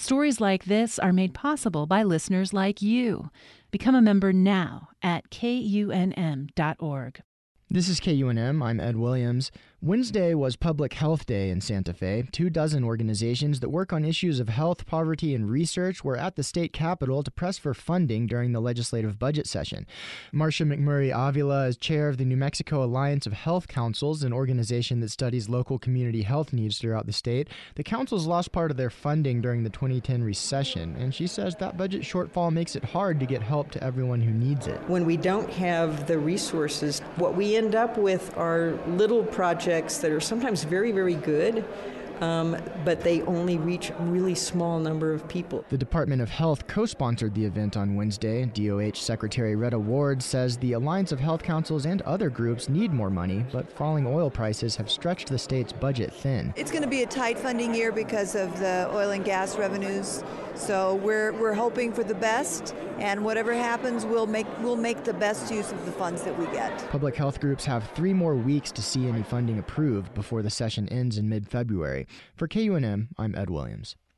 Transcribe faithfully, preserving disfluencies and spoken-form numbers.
Stories like this are made possible by listeners like you. Become a member now at K U N M dot org. This is K U N M. I'm Ed Williams. Wednesday was Public Health Day in Santa Fe. Two dozen organizations that work on issues of health, poverty, and research were at the state capitol to press for funding during the legislative budget session. Marcia McMurray Avila is chair of the New Mexico Alliance of Health Councils, an organization that studies local community health needs throughout the state. The councils lost part of their funding during the twenty ten recession, and she says that budget shortfall makes it hard to get help to everyone who needs it. When we don't have the resources, what we end up with are little projects that are sometimes very, very good, um, but they only reach a really small number of people. The Department of Health co-sponsored the event on Wednesday. D O H Secretary Retta Ward says the Alliance of Health Councils and other groups need more money, but falling oil prices have stretched the state's budget thin. It's going to be a tight funding year because of the oil and gas revenues. So we're we're hoping for the best, and whatever happens, we'll make we'll make the best use of the funds that we get. Public health groups have three more weeks to see any funding approved before the session ends in mid-February. For K U N M, I'm Ed Williams.